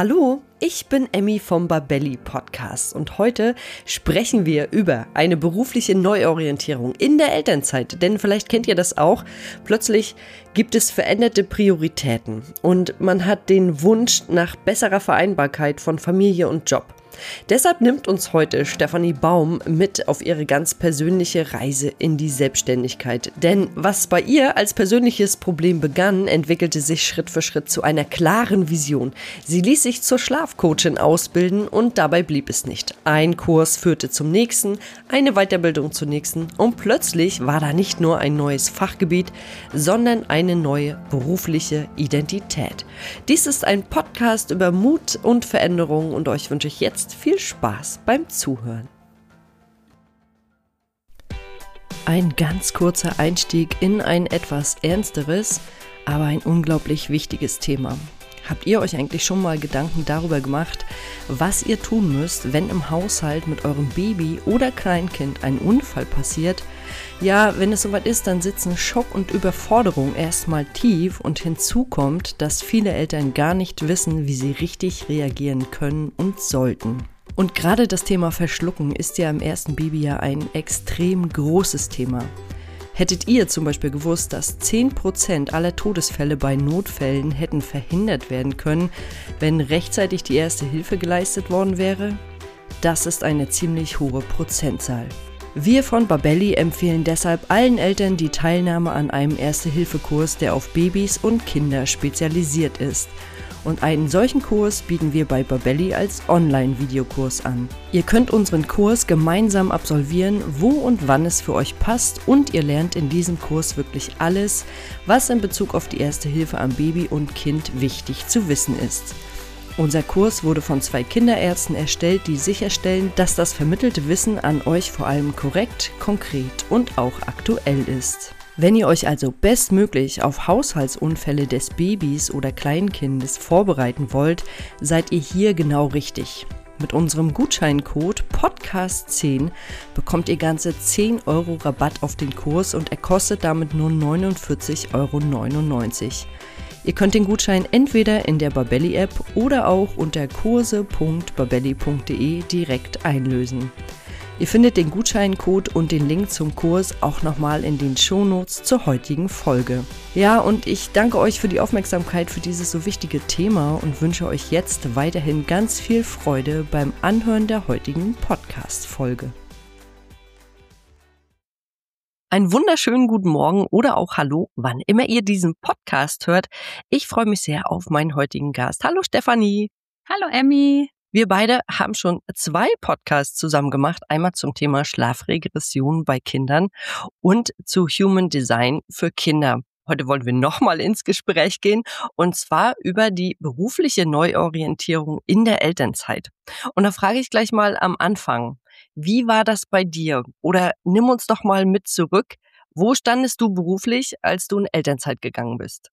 Hallo, ich bin Emmy vom Babelli Podcast und heute sprechen wir über eine berufliche Neuorientierung in der Elternzeit. Denn vielleicht kennt ihr das auch, plötzlich gibt es veränderte Prioritäten und man hat den Wunsch nach besserer Vereinbarkeit von Familie und Job. Deshalb nimmt uns heute Stefanie Baum mit auf ihre ganz persönliche Reise in die Selbstständigkeit. Denn was bei ihr als persönliches Problem begann, entwickelte sich Schritt für Schritt zu einer klaren Vision. Sie ließ sich zur Schlafcoachin ausbilden und dabei blieb es nicht. Ein Kurs führte zum nächsten, eine Weiterbildung zur nächsten und plötzlich war da nicht nur ein neues Fachgebiet, sondern eine neue berufliche Identität. Dies ist ein Podcast über Mut und Veränderung und euch wünsche ich jetzt viel Spaß beim Zuhören. Ein ganz kurzer Einstieg in ein etwas ernsteres, aber ein unglaublich wichtiges Thema. Habt ihr euch eigentlich schon mal Gedanken darüber gemacht, was ihr tun müsst, wenn im Haushalt mit eurem Baby oder Kleinkind ein Unfall passiert? Ja, wenn es soweit ist, dann sitzen Schock und Überforderung erstmal tief und hinzu kommt, dass viele Eltern gar nicht wissen, wie sie richtig reagieren können und sollten. Und gerade das Thema Verschlucken ist ja im ersten Babyjahr ein extrem großes Thema. Hättet ihr zum Beispiel gewusst, dass 10% aller Todesfälle bei Notfällen hätten verhindert werden können, wenn rechtzeitig die erste Hilfe geleistet worden wäre? Das ist eine ziemlich hohe Prozentzahl. Wir von Babelli empfehlen deshalb allen Eltern die Teilnahme an einem Erste-Hilfe-Kurs, der auf Babys und Kinder spezialisiert ist. Und einen solchen Kurs bieten wir bei Babelli als Online-Videokurs an. Ihr könnt unseren Kurs gemeinsam absolvieren, wo und wann es für euch passt, und ihr lernt in diesem Kurs wirklich alles, was in Bezug auf die Erste Hilfe am Baby und Kind wichtig zu wissen ist. Unser Kurs wurde von 2 Kinderärzten erstellt, die sicherstellen, dass das vermittelte Wissen an euch vor allem korrekt, konkret und auch aktuell ist. Wenn ihr euch also bestmöglich auf Haushaltsunfälle des Babys oder Kleinkindes vorbereiten wollt, seid ihr hier genau richtig. Mit unserem Gutscheincode PODCAST10 bekommt ihr ganze 10 Euro Rabatt auf den Kurs und er kostet damit nur 49,99 Euro. Ihr könnt den Gutschein entweder in der Babelli-App oder auch unter kurse.babelli.de direkt einlösen. Ihr findet den Gutscheincode und den Link zum Kurs auch nochmal in den Shownotes zur heutigen Folge. Ja, und ich danke euch für die Aufmerksamkeit für dieses so wichtige Thema und wünsche euch jetzt weiterhin ganz viel Freude beim Anhören der heutigen Podcast-Folge. Einen wunderschönen guten Morgen oder auch Hallo, wann immer ihr diesen Podcast hört. Ich freue mich sehr auf meinen heutigen Gast. Hallo Stefanie. Hallo Emmy. Wir beide haben schon 2 Podcasts zusammen gemacht. Einmal zum Thema Schlafregression bei Kindern und zu Human Design für Kinder. Heute wollen wir nochmal ins Gespräch gehen und zwar über die berufliche Neuorientierung in der Elternzeit. Und da frage ich gleich mal am Anfang, wie war das bei dir? Oder nimm uns doch mal mit zurück. Wo standest du beruflich, als du in Elternzeit gegangen bist?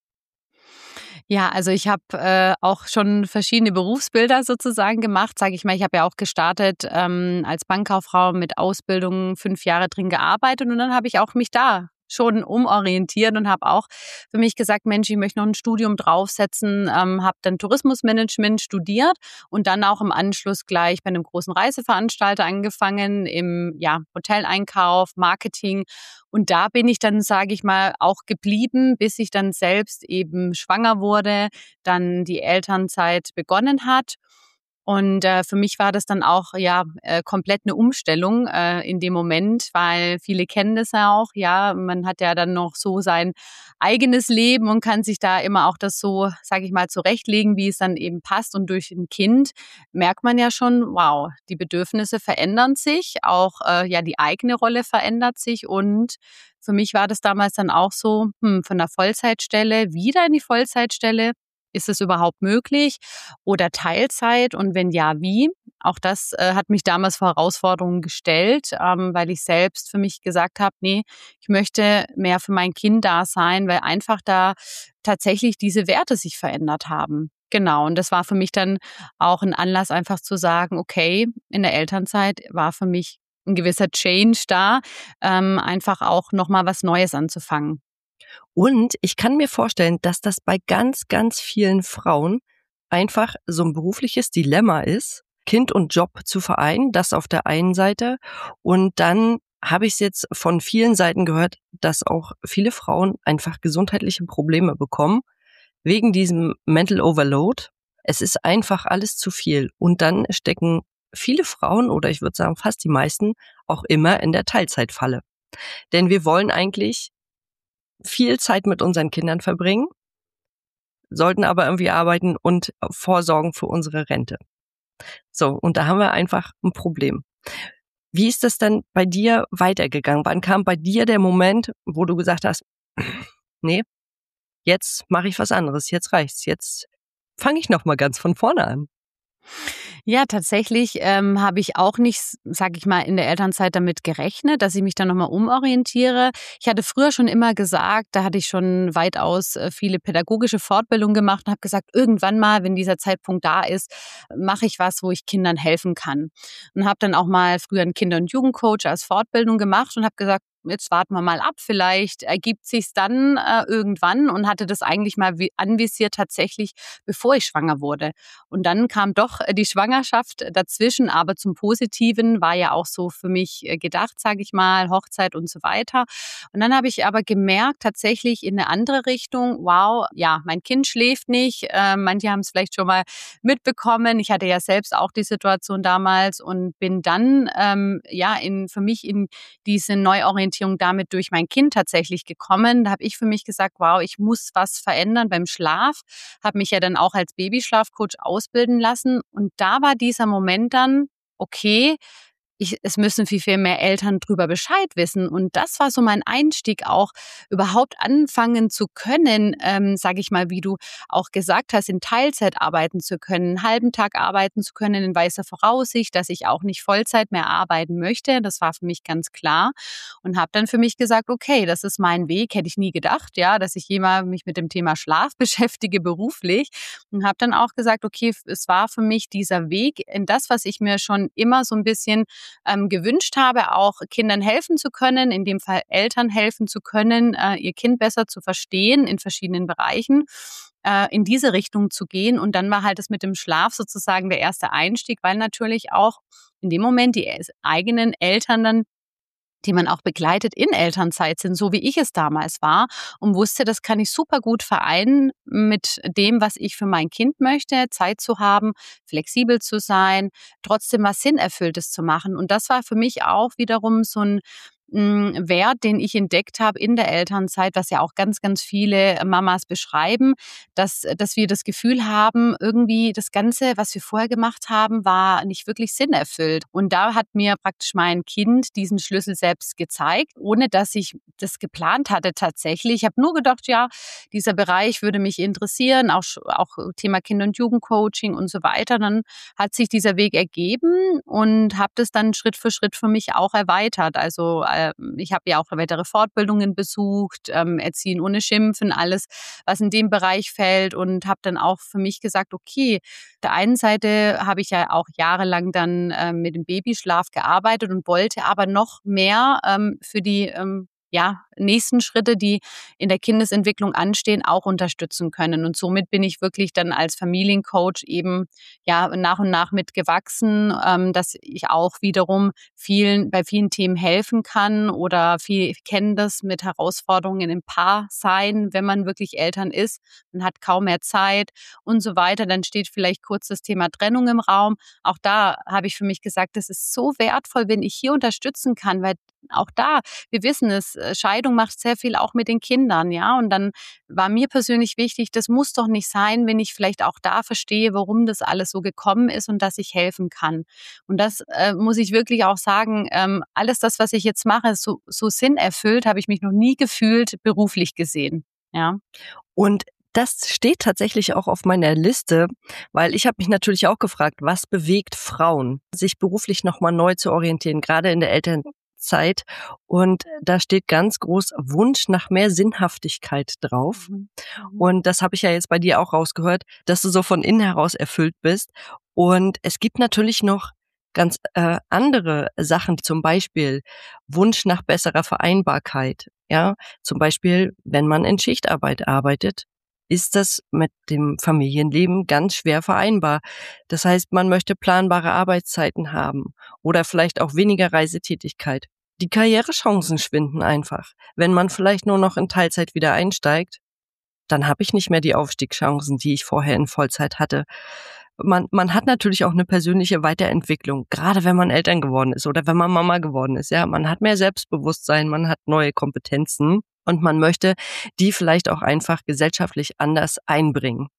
Ja, also ich habe auch schon verschiedene Berufsbilder sozusagen gemacht, sage ich mal. Ich habe ja auch gestartet als Bankkauffrau mit Ausbildung, 5 Jahre drin gearbeitet und dann habe ich auch mich da schon umorientiert und habe auch für mich gesagt, Mensch, ich möchte noch ein Studium draufsetzen, habe dann Tourismusmanagement studiert und dann auch im Anschluss gleich bei einem großen Reiseveranstalter angefangen im Hoteleinkauf, Marketing. Und da bin ich dann, sage ich mal, auch geblieben, bis ich dann selbst eben schwanger wurde, dann die Elternzeit begonnen hat. Und für mich war das dann auch komplett eine Umstellung in dem Moment, weil viele kennen das ja auch. Ja, man hat ja dann noch so sein eigenes Leben und kann sich da immer auch das so, sage ich mal, zurechtlegen, wie es dann eben passt. Und durch ein Kind merkt man ja schon, wow, die Bedürfnisse verändern sich, auch die eigene Rolle verändert sich. Und für mich war das damals dann auch so, von der Vollzeitstelle wieder in die Vollzeitstelle. Ist es überhaupt möglich oder Teilzeit und wenn ja, wie? Auch das hat mich damals vor Herausforderungen gestellt, weil ich selbst für mich gesagt habe, nee, ich möchte mehr für mein Kind da sein, weil einfach da tatsächlich diese Werte sich verändert haben. Genau, und das war für mich dann auch ein Anlass, einfach zu sagen, okay, in der Elternzeit war für mich ein gewisser Change da, einfach auch nochmal was Neues anzufangen. Und ich kann mir vorstellen, dass das bei ganz, ganz vielen Frauen einfach so ein berufliches Dilemma ist, Kind und Job zu vereinen, das auf der einen Seite. Und dann habe ich es jetzt von vielen Seiten gehört, dass auch viele Frauen einfach gesundheitliche Probleme bekommen wegen diesem Mental Overload. Es ist einfach alles zu viel. Und dann stecken viele Frauen, oder ich würde sagen fast die meisten, auch immer in der Teilzeitfalle. Denn wir wollen eigentlich viel Zeit mit unseren Kindern verbringen, sollten aber irgendwie arbeiten und vorsorgen für unsere Rente. So, und da haben wir einfach ein Problem. Wie ist das denn bei dir weitergegangen? Wann kam bei dir der Moment, wo du gesagt hast, nee, jetzt mache ich was anderes, jetzt reicht's, jetzt fange ich nochmal ganz von vorne an? Ja, tatsächlich habe ich auch nicht, sage ich mal, in der Elternzeit damit gerechnet, dass ich mich dann nochmal umorientiere. Ich hatte früher schon immer gesagt, da hatte ich schon weitaus viele pädagogische Fortbildungen gemacht und habe gesagt, irgendwann mal, wenn dieser Zeitpunkt da ist, mache ich was, wo ich Kindern helfen kann. Und habe dann auch mal früher einen Kinder- und Jugendcoach als Fortbildung gemacht und habe gesagt, jetzt warten wir mal ab, vielleicht ergibt sich's dann irgendwann, und hatte das eigentlich mal anvisiert tatsächlich, bevor ich schwanger wurde. Und dann kam doch die Schwangerschaft dazwischen, aber zum Positiven, war ja auch so für mich gedacht, sage ich mal, Hochzeit und so weiter. Und dann habe ich aber gemerkt, tatsächlich in eine andere Richtung, wow, ja, mein Kind schläft nicht. Manche haben es vielleicht schon mal mitbekommen. Ich hatte ja selbst auch die Situation damals und bin dann für mich in diese Neuorientierung damit durch mein Kind tatsächlich gekommen. Da habe ich für mich gesagt, wow, ich muss was verändern beim Schlaf. Habe mich ja dann auch als Babyschlafcoach ausbilden lassen. Und da war dieser Moment dann, okay, es müssen viel mehr Eltern drüber Bescheid wissen. Und das war so mein Einstieg auch, überhaupt anfangen zu können, sage ich mal, wie du auch gesagt hast, in Teilzeit arbeiten zu können, einen halben Tag arbeiten zu können in weißer Voraussicht, dass ich auch nicht Vollzeit mehr arbeiten möchte. Das war für mich ganz klar. Und habe dann für mich gesagt, okay, das ist mein Weg. Hätte ich nie gedacht, ja, dass ich jemals mich mit dem Thema Schlaf beschäftige beruflich. Und habe dann auch gesagt, okay, es war für mich dieser Weg in das, was ich mir schon immer so ein bisschen gewünscht habe, auch Kindern helfen zu können, in dem Fall Eltern helfen zu können, ihr Kind besser zu verstehen in verschiedenen Bereichen, in diese Richtung zu gehen. Und dann war halt das mit dem Schlaf sozusagen der erste Einstieg, weil natürlich auch in dem Moment die eigenen Eltern dann, die man auch begleitet in Elternzeit sind, so wie ich es damals war, und wusste, das kann ich super gut vereinen mit dem, was ich für mein Kind möchte, Zeit zu haben, flexibel zu sein, trotzdem was Sinnerfülltes zu machen. Und das war für mich auch wiederum so ein Wert, den ich entdeckt habe in der Elternzeit, was ja auch ganz viele Mamas beschreiben, dass wir das Gefühl haben, irgendwie das Ganze, was wir vorher gemacht haben, war nicht wirklich sinnerfüllt. Und da hat mir praktisch mein Kind diesen Schlüssel selbst gezeigt, ohne dass ich das geplant hatte tatsächlich. Ich habe nur gedacht, ja, dieser Bereich würde mich interessieren, auch Thema Kinder- und Jugendcoaching und so weiter. Dann hat sich dieser Weg ergeben und habe das dann Schritt für Schritt für mich auch erweitert. Also ich habe ja auch weitere Fortbildungen besucht, Erziehen ohne Schimpfen, alles, was in dem Bereich fällt, und habe dann auch für mich gesagt, okay, auf der einen Seite habe ich ja auch jahrelang dann mit dem Babyschlaf gearbeitet und wollte aber noch mehr für die nächsten Schritte, die in der Kindesentwicklung anstehen, auch unterstützen können. Und somit bin ich wirklich dann als Familiencoach eben nach und nach mitgewachsen, dass ich auch wiederum bei vielen Themen helfen kann, oder viele kennen das mit Herausforderungen im Paarsein, wenn man wirklich Eltern ist. Man hat kaum mehr Zeit und so weiter. Dann steht vielleicht kurz das Thema Trennung im Raum. Auch da habe ich für mich gesagt, das ist so wertvoll, wenn ich hier unterstützen kann, weil auch da, wir wissen es, Scheidung macht sehr viel auch mit den Kindern, ja. Und dann war mir persönlich wichtig, das muss doch nicht sein, wenn ich vielleicht auch da verstehe, warum das alles so gekommen ist und dass ich helfen kann. Und das muss ich wirklich auch sagen, alles das, was ich jetzt mache, so sinnerfüllt, habe ich mich noch nie gefühlt, beruflich gesehen, ja. Und das steht tatsächlich auch auf meiner Liste, weil ich habe mich natürlich auch gefragt, was bewegt Frauen, sich beruflich nochmal neu zu orientieren, gerade in der Elternzeit. Und da steht ganz groß Wunsch nach mehr Sinnhaftigkeit drauf. Mhm. Und das habe ich ja jetzt bei dir auch rausgehört, dass du so von innen heraus erfüllt bist. Und es gibt natürlich noch ganz andere Sachen, zum Beispiel Wunsch nach besserer Vereinbarkeit. Ja, zum Beispiel, wenn man in Schichtarbeit arbeitet, ist das mit dem Familienleben ganz schwer vereinbar. Das heißt, man möchte planbare Arbeitszeiten haben oder vielleicht auch weniger Reisetätigkeit. Die Karrierechancen schwinden einfach. Wenn man vielleicht nur noch in Teilzeit wieder einsteigt, dann habe ich nicht mehr die Aufstiegschancen, die ich vorher in Vollzeit hatte. Man hat natürlich auch eine persönliche Weiterentwicklung, gerade wenn man Eltern geworden ist oder wenn man Mama geworden ist. Ja, man hat mehr Selbstbewusstsein, man hat neue Kompetenzen und man möchte die vielleicht auch einfach gesellschaftlich anders einbringen.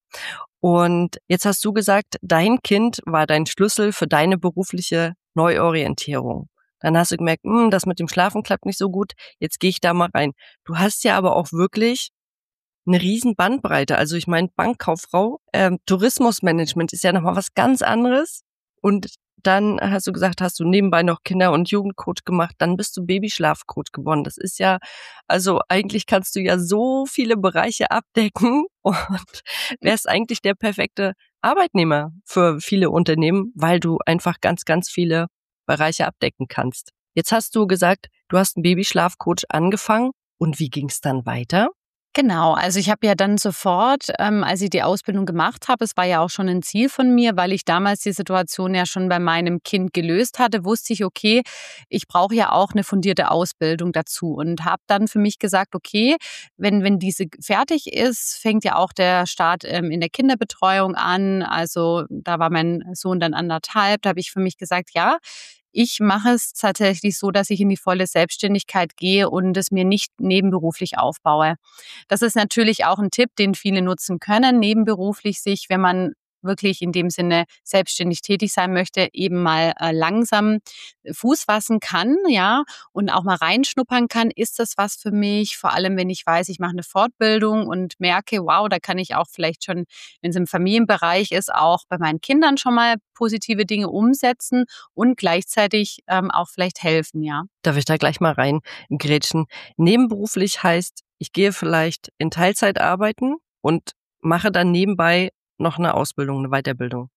Und jetzt hast du gesagt, dein Kind war dein Schlüssel für deine berufliche Neuorientierung. Dann hast du gemerkt, das mit dem Schlafen klappt nicht so gut, jetzt gehe ich da mal rein. Du hast ja aber auch wirklich eine riesen Bandbreite. Also ich meine, Bankkauffrau, Tourismusmanagement ist ja nochmal was ganz anderes. Und dann hast du gesagt, hast du nebenbei noch Kinder- und Jugendcoach gemacht, dann bist du Babyschlafcoach geworden. Das ist ja, also eigentlich kannst du ja so viele Bereiche abdecken und wärst eigentlich der perfekte Arbeitnehmer für viele Unternehmen, weil du einfach ganz, ganz viele Bereiche abdecken kannst. Jetzt hast du gesagt, du hast einen Babyschlafcoach angefangen. Und wie ging es dann weiter? Genau, also ich habe ja dann sofort, als ich die Ausbildung gemacht habe, es war ja auch schon ein Ziel von mir, weil ich damals die Situation ja schon bei meinem Kind gelöst hatte, wusste ich, okay, ich brauche ja auch eine fundierte Ausbildung dazu und habe dann für mich gesagt, okay, wenn diese fertig ist, fängt ja auch der Start in der Kinderbetreuung an. Also da war mein Sohn dann 1,5, da habe ich für mich gesagt, ja, ich mache es tatsächlich so, dass ich in die volle Selbstständigkeit gehe und es mir nicht nebenberuflich aufbaue. Das ist natürlich auch ein Tipp, den viele nutzen können, nebenberuflich sich, wenn man wirklich in dem Sinne selbstständig tätig sein möchte, eben mal langsam Fuß fassen kann, ja, und auch mal reinschnuppern kann. Ist das was für mich? Vor allem, wenn ich weiß, ich mache eine Fortbildung und merke, wow, da kann ich auch vielleicht schon, wenn es im Familienbereich ist, auch bei meinen Kindern schon mal positive Dinge umsetzen und gleichzeitig auch vielleicht helfen, ja. Darf ich da gleich mal rein grätschen? Nebenberuflich heißt, ich gehe vielleicht in Teilzeit arbeiten und mache dann nebenbei noch eine Ausbildung, eine Weiterbildung.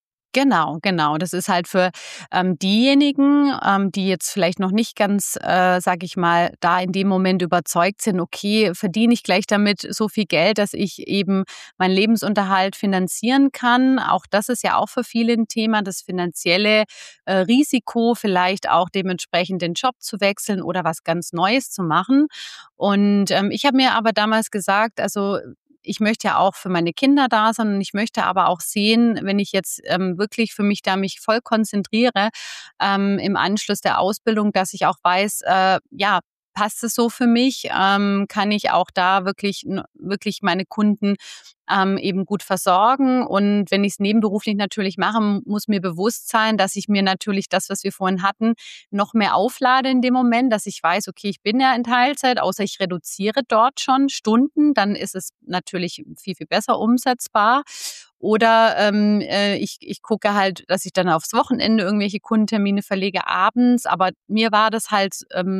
Genau. Das ist halt für diejenigen, die jetzt vielleicht noch nicht ganz, sage ich mal, da in dem Moment überzeugt sind, okay, verdiene ich gleich damit so viel Geld, dass ich eben meinen Lebensunterhalt finanzieren kann. Auch das ist ja auch für viele ein Thema, das finanzielle Risiko, vielleicht auch dementsprechend den Job zu wechseln oder was ganz Neues zu machen. Und ich habe mir aber damals gesagt, also ich möchte ja auch für meine Kinder da sein und ich möchte aber auch sehen, wenn ich jetzt wirklich für mich da mich voll konzentriere im Anschluss der Ausbildung, dass ich auch weiß, ja, passt es so für mich? Kann ich auch da wirklich meine Kunden eben gut versorgen? Und wenn ich es nebenberuflich natürlich mache, muss mir bewusst sein, dass ich mir natürlich das, was wir vorhin hatten, noch mehr auflade in dem Moment, dass ich weiß, okay, ich bin ja in Teilzeit, außer ich reduziere dort schon Stunden, dann ist es natürlich viel, viel besser umsetzbar. Oder ich gucke halt, dass ich dann aufs Wochenende irgendwelche Kundentermine verlege abends. Aber mir war das halt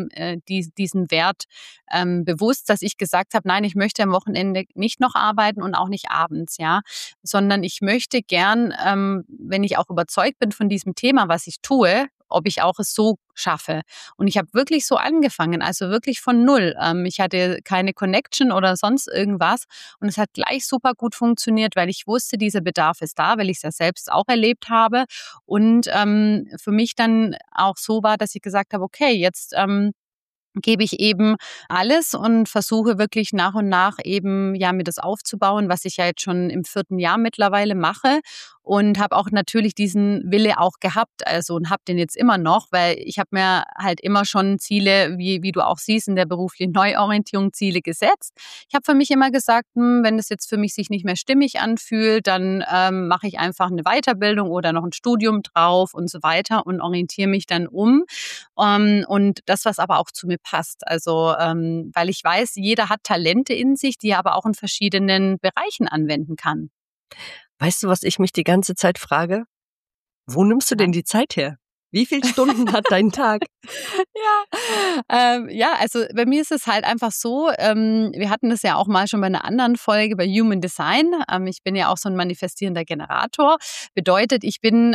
diesen Wert bewusst, dass ich gesagt habe, nein, ich möchte am Wochenende nicht noch arbeiten und auch nicht abends, ja, sondern ich möchte gern, wenn ich auch überzeugt bin von diesem Thema, was ich tue, ob ich auch es so schaffe. Und ich habe wirklich so angefangen, also wirklich von null. Ich hatte keine Connection oder sonst irgendwas und es hat gleich super gut funktioniert, weil ich wusste, dieser Bedarf ist da, weil ich es ja selbst auch erlebt habe und für mich dann auch so war, dass ich gesagt habe, okay, jetzt gebe ich eben alles und versuche wirklich nach und nach eben ja mir das aufzubauen, was ich ja jetzt schon im 4. Jahr mittlerweile mache und habe auch natürlich diesen Wille auch gehabt, also und habe den jetzt immer noch, weil ich habe mir halt immer schon Ziele, wie du auch siehst, in der beruflichen Neuorientierung Ziele gesetzt. Ich habe für mich immer gesagt, wenn es jetzt für mich sich nicht mehr stimmig anfühlt, dann mache ich einfach eine Weiterbildung oder noch ein Studium drauf und so weiter und orientiere mich dann um. Und das, was aber auch zu mir passt. Also, weil ich weiß, jeder hat Talente in sich, die er aber auch in verschiedenen Bereichen anwenden kann. Weißt du, was ich mich die ganze Zeit frage? Wo nimmst du Ja. denn die Zeit her? Wie viele Stunden hat dein Tag? Ja, also bei mir ist es halt einfach so, wir hatten das ja auch mal schon bei einer anderen Folge bei Human Design. Ich bin ja auch so ein manifestierender Generator. Bedeutet, ich bin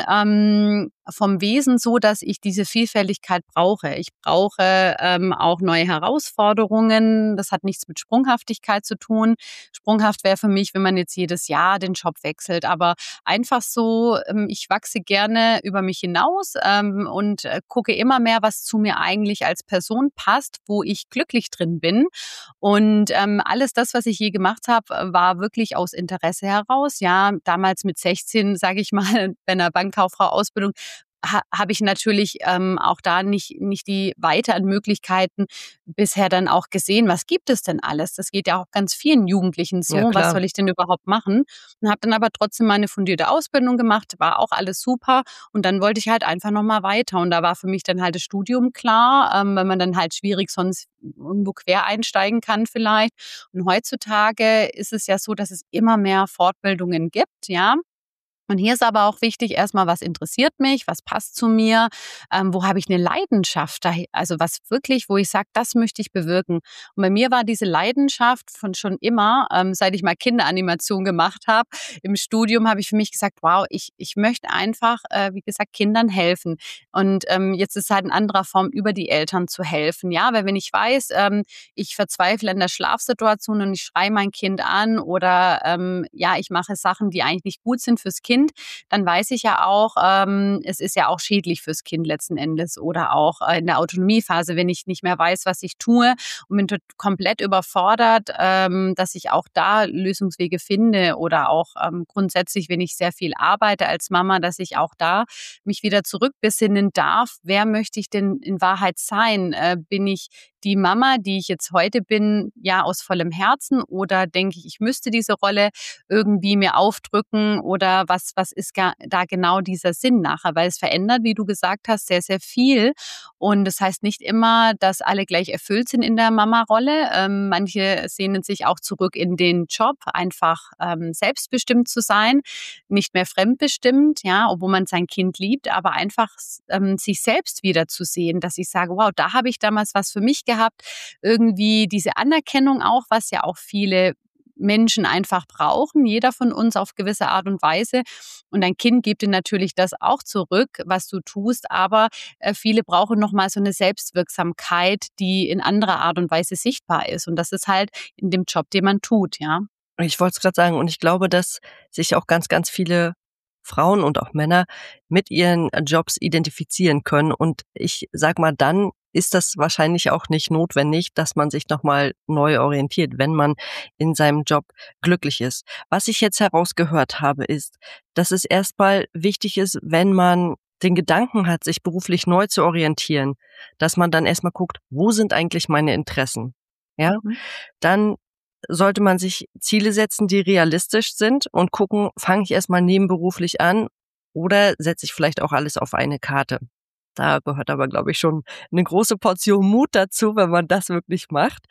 vom Wesen so, dass ich diese Vielfältigkeit brauche. Ich brauche auch neue Herausforderungen. Das hat nichts mit Sprunghaftigkeit zu tun. Sprunghaft wäre für mich, wenn man jetzt jedes Jahr den Job wechselt. Aber einfach so, ich wachse gerne über mich hinaus und gucke immer mehr, was zu mir eigentlich als Person passt, wo ich glücklich drin bin. Und alles das, was ich je gemacht habe, war wirklich aus Interesse heraus. Ja, damals mit 16, sage ich mal, bei einer Bankkauffrau-Ausbildung, habe ich natürlich auch da nicht die Weite an Möglichkeiten bisher dann auch gesehen, was gibt es denn alles? Das geht ja auch ganz vielen Jugendlichen so. Ja, Was klar. soll ich denn überhaupt machen? Und habe dann aber trotzdem meine fundierte Ausbildung gemacht, war auch alles super. Und dann wollte ich halt einfach nochmal weiter. Und da war für mich dann halt das Studium klar, weil man dann halt schwierig sonst irgendwo quer einsteigen kann vielleicht. Und heutzutage ist es ja so, dass es immer mehr Fortbildungen gibt, ja. Und hier ist aber auch wichtig, erstmal, was interessiert mich, was passt zu mir, wo habe ich eine Leidenschaft, also was wirklich, wo ich sage, das möchte ich bewirken. Und bei mir war diese Leidenschaft von schon immer, seit ich mal Kinderanimation gemacht habe, im Studium habe ich für mich gesagt, wow, ich möchte einfach, wie gesagt, Kindern helfen. Und jetzt ist es halt in anderer Form, über die Eltern zu helfen. Ja, weil wenn ich weiß, ich verzweifle in der Schlafsituation und ich schreie mein Kind an oder ja, ich mache Sachen, die eigentlich nicht gut sind fürs Kind, dann weiß ich ja auch, es ist ja auch schädlich fürs Kind letzten Endes oder auch in der Autonomiephase, wenn ich nicht mehr weiß, was ich tue und bin komplett überfordert, dass ich auch da Lösungswege finde oder auch grundsätzlich, wenn ich sehr viel arbeite als Mama, dass ich auch da mich wieder zurückbesinnen darf. Wer möchte ich denn in Wahrheit sein? Bin ich die Mama, die ich jetzt heute bin, ja aus vollem Herzen oder denke ich, ich müsste diese Rolle irgendwie mir aufdrücken oder was ist da genau dieser Sinn nachher? Weil es verändert, wie du gesagt hast, sehr, sehr viel. Und das heißt nicht immer, dass alle gleich erfüllt sind in der Mama-Rolle. Manche sehnen sich auch zurück in den Job, einfach selbstbestimmt zu sein, nicht mehr fremdbestimmt, ja, obwohl man sein Kind liebt, aber einfach sich selbst wieder zu sehen, dass ich sage, wow, da habe ich damals was für mich gehabt. Irgendwie diese Anerkennung auch, was ja auch viele Menschen einfach brauchen, jeder von uns auf gewisse Art und Weise. Und dein Kind gibt dir natürlich das auch zurück, was du tust, aber viele brauchen nochmal so eine Selbstwirksamkeit, die in anderer Art und Weise sichtbar ist. Und das ist halt in dem Job, den man tut, ja. Ich wollte es gerade sagen, und ich glaube, dass sich auch ganz, ganz viele Frauen und auch Männer mit ihren Jobs identifizieren können. Und ich sag mal, dann ist das wahrscheinlich auch nicht notwendig, dass man sich nochmal neu orientiert, wenn man in seinem Job glücklich ist. Was ich jetzt herausgehört habe, ist, dass es erstmal wichtig ist, wenn man den Gedanken hat, sich beruflich neu zu orientieren, dass man dann erstmal guckt, wo sind eigentlich meine Interessen? Ja, dann sollte man sich Ziele setzen, die realistisch sind und gucken, fange ich erstmal nebenberuflich an oder setze ich vielleicht auch alles auf eine Karte. Da gehört aber, glaube ich, schon eine große Portion Mut dazu, wenn man das wirklich macht.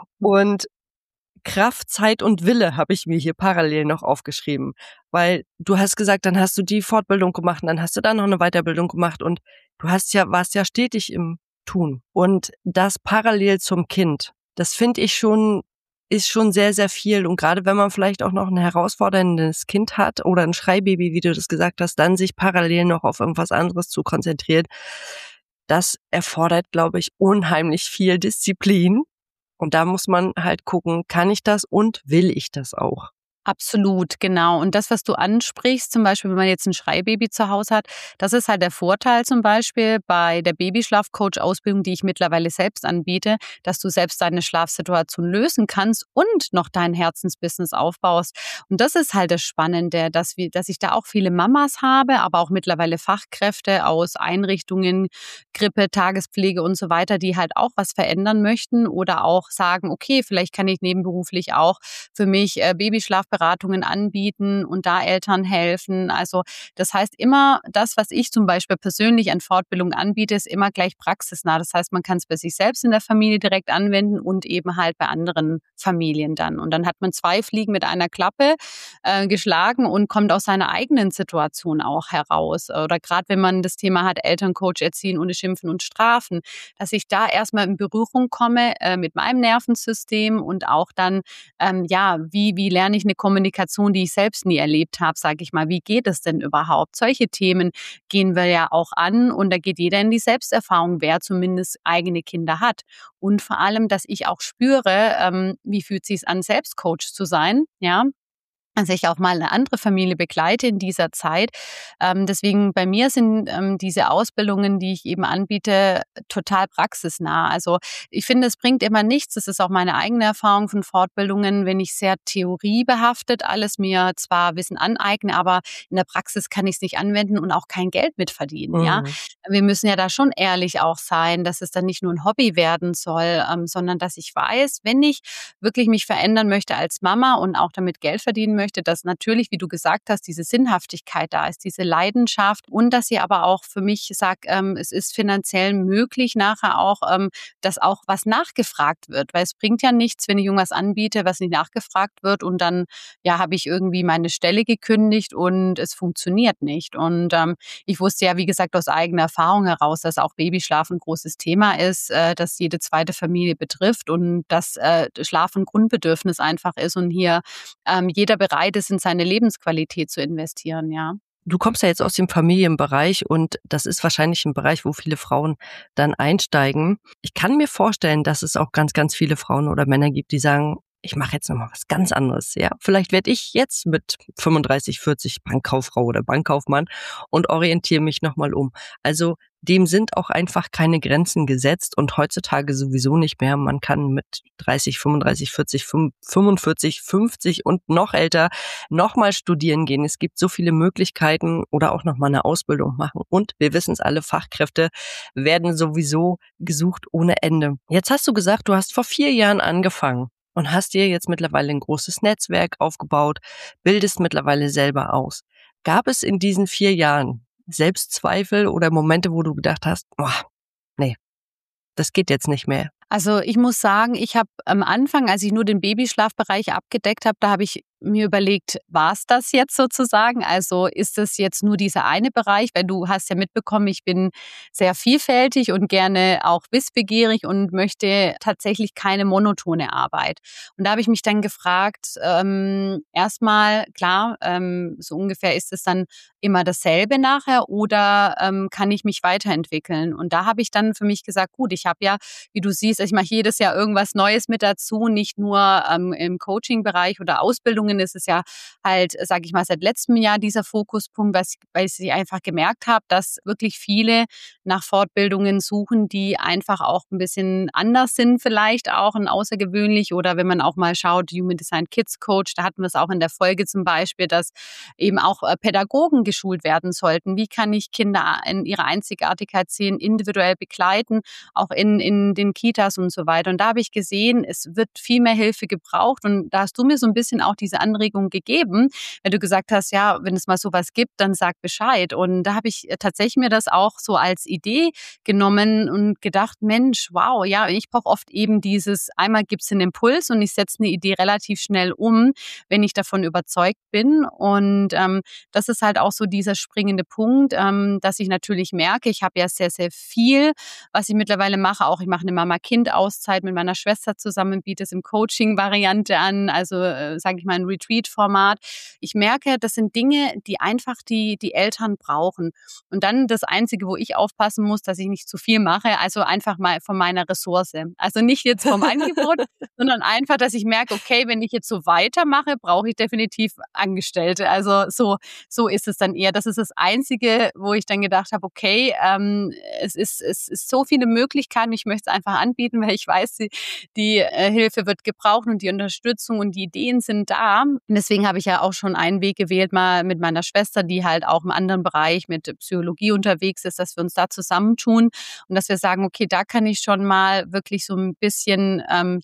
Und Kraft, Zeit und Wille habe ich mir hier parallel noch aufgeschrieben, weil du hast gesagt, dann hast du die Fortbildung gemacht und dann hast du da noch eine Weiterbildung gemacht und warst ja stetig im Tun. Und das parallel zum Kind, das finde ich ist schon sehr, sehr viel. Und gerade wenn man vielleicht auch noch ein herausforderndes Kind hat oder ein Schreibaby, wie du das gesagt hast, dann sich parallel noch auf irgendwas anderes zu konzentrieren, das erfordert, glaube ich, unheimlich viel Disziplin. Und da muss man halt gucken, kann ich das und will ich das auch? Absolut, genau. Und das, was du ansprichst, zum Beispiel, wenn man jetzt ein Schreibaby zu Hause hat, das ist halt der Vorteil zum Beispiel bei der Babyschlafcoach-Ausbildung, die ich mittlerweile selbst anbiete, dass du selbst deine Schlafsituation lösen kannst und noch dein Herzensbusiness aufbaust. Und das ist halt das Spannende, dass ich da auch viele Mamas habe, aber auch mittlerweile Fachkräfte aus Einrichtungen, Krippe, Tagespflege und so weiter, die halt auch was verändern möchten oder auch sagen, okay, vielleicht kann ich nebenberuflich auch für mich Babyschlaf Baby-Schlafberatungen anbieten und da Eltern helfen. Also das heißt immer, das, was ich zum Beispiel persönlich an Fortbildung anbiete, ist immer gleich praxisnah. Das heißt, man kann es bei sich selbst in der Familie direkt anwenden und eben halt bei anderen Familien dann. Und dann hat man 2 Fliegen mit einer Klappe geschlagen und kommt aus seiner eigenen Situation auch heraus. Oder gerade wenn man das Thema hat, Elterncoach erziehen ohne Schimpfen und Strafen, dass ich da erstmal in Berührung komme mit meinem Nervensystem und auch dann, wie lerne ich eine Kommunikation, die ich selbst nie erlebt habe, sage ich mal. Wie geht es denn überhaupt? Solche Themen gehen wir ja auch an und da geht jeder in die Selbsterfahrung, wer zumindest eigene Kinder hat. Und vor allem, dass ich auch spüre, wie fühlt es sich an, selbst Coach zu sein, ja. Also ich auch mal eine andere Familie begleite in dieser Zeit. Deswegen bei mir sind diese Ausbildungen, die ich eben anbiete, total praxisnah. Also ich finde, es bringt immer nichts. Das ist auch meine eigene Erfahrung von Fortbildungen, wenn ich sehr theoriebehaftet alles mir zwar Wissen aneigne, aber in der Praxis kann ich es nicht anwenden und auch kein Geld mitverdienen. Ja, Mhm. wir müssen ja da schon ehrlich auch sein, dass es dann nicht nur ein Hobby werden soll, sondern dass ich weiß, wenn ich wirklich mich verändern möchte als Mama und auch damit Geld verdienen möchte, dass natürlich, wie du gesagt hast, diese Sinnhaftigkeit da ist, diese Leidenschaft und dass sie aber auch für mich sagt, es ist finanziell möglich nachher auch, dass auch was nachgefragt wird, weil es bringt ja nichts, wenn ich irgendwas anbiete, was nicht nachgefragt wird und dann habe ich irgendwie meine Stelle gekündigt und es funktioniert nicht. Und ich wusste ja, wie gesagt, aus eigener Erfahrung heraus, dass auch Babyschlaf ein großes Thema ist, das jede zweite Familie betrifft und dass Schlaf ein Grundbedürfnis einfach ist und hier jeder bereit ist, in seine Lebensqualität zu investieren, ja. Du kommst ja jetzt aus dem Familienbereich und das ist wahrscheinlich ein Bereich, wo viele Frauen dann einsteigen. Ich kann mir vorstellen, dass es auch ganz, ganz viele Frauen oder Männer gibt, die sagen, ich mache jetzt nochmal was ganz anderes. Ja, vielleicht werde ich jetzt mit 35, 40 Bankkauffrau oder Bankkaufmann und orientiere mich nochmal um. Also dem sind auch einfach keine Grenzen gesetzt und heutzutage sowieso nicht mehr. Man kann mit 30, 35, 40, 45, 50 und noch älter nochmal studieren gehen. Es gibt so viele Möglichkeiten oder auch nochmal eine Ausbildung machen. Und wir wissen es alle, Fachkräfte werden sowieso gesucht ohne Ende. Jetzt hast du gesagt, du hast vor 4 Jahren angefangen und hast dir jetzt mittlerweile ein großes Netzwerk aufgebaut, bildest mittlerweile selber aus. Gab es in diesen 4 Jahren Selbstzweifel oder Momente, wo du gedacht hast, oh, nee, das geht jetzt nicht mehr? Also ich muss sagen, ich habe am Anfang, als ich nur den Babyschlafbereich abgedeckt habe, da habe ich mir überlegt, war es das jetzt sozusagen? Also ist das jetzt nur dieser eine Bereich? Weil du hast ja mitbekommen, ich bin sehr vielfältig und gerne auch wissbegierig und möchte tatsächlich keine monotone Arbeit. Und da habe ich mich dann gefragt, erstmal, klar, so ungefähr ist es dann immer dasselbe nachher oder kann ich mich weiterentwickeln? Und da habe ich dann für mich gesagt, gut, ich habe ja, wie du siehst, ich mache jedes Jahr irgendwas Neues mit dazu, nicht nur im Coaching-Bereich oder Ausbildungen ist es ja halt, sage ich mal, seit letztem Jahr dieser Fokuspunkt, weil ich einfach gemerkt habe, dass wirklich viele nach Fortbildungen suchen, die einfach auch ein bisschen anders sind vielleicht auch und außergewöhnlich oder wenn man auch mal schaut, Human Design Kids Coach, da hatten wir es auch in der Folge zum Beispiel, dass eben auch Pädagogen geschult werden sollten. Wie kann ich Kinder in ihrer Einzigartigkeit sehen, individuell begleiten, auch in den Kitas und so weiter. Und da habe ich gesehen, es wird viel mehr Hilfe gebraucht und da hast du mir so ein bisschen auch diese Anregung gegeben, wenn du gesagt hast, ja, wenn es mal sowas gibt, dann sag Bescheid. Und da habe ich tatsächlich mir das auch so als Idee genommen und gedacht, Mensch, wow, ja, ich brauche oft eben dieses, einmal gibt es den Impuls und ich setze eine Idee relativ schnell um, wenn ich davon überzeugt bin. Und das ist halt auch so dieser springende Punkt, dass ich natürlich merke, ich habe ja sehr, sehr viel, was ich mittlerweile mache. Auch ich mache eine Mama-Kind-Auszeit mit meiner Schwester zusammen, biete es im Coaching-Variante an, also sage ich mal ein Retreat-Format. Ich merke, das sind Dinge, die einfach die Eltern brauchen. Und dann das Einzige, wo ich aufpassen muss, dass ich nicht zu viel mache, also einfach mal von meiner Ressource. Also nicht jetzt vom Angebot, sondern einfach, dass ich merke, okay, wenn ich jetzt so weitermache, brauche ich definitiv Angestellte. Also so ist es dann eher. Das ist das Einzige, wo ich dann gedacht habe, okay, es ist so viele Möglichkeiten, ich möchte es einfach anbieten, weil ich weiß, die Hilfe wird gebraucht und die Unterstützung und die Ideen sind da. da. Und deswegen habe ich ja auch schon einen Weg gewählt, mal mit meiner Schwester, die halt auch im anderen Bereich mit Psychologie unterwegs ist, dass wir uns da zusammentun und dass wir sagen, okay, da kann ich schon mal wirklich so ein bisschen,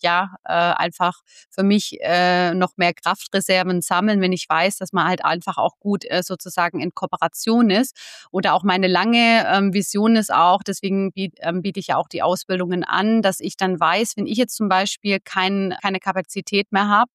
einfach für mich noch mehr Kraftreserven sammeln, wenn ich weiß, dass man halt einfach auch gut sozusagen in Kooperation ist. Oder auch meine lange Vision ist auch, deswegen biete ich ja auch die Ausbildungen an, dass ich dann weiß, wenn ich jetzt zum Beispiel keine Kapazität mehr habe,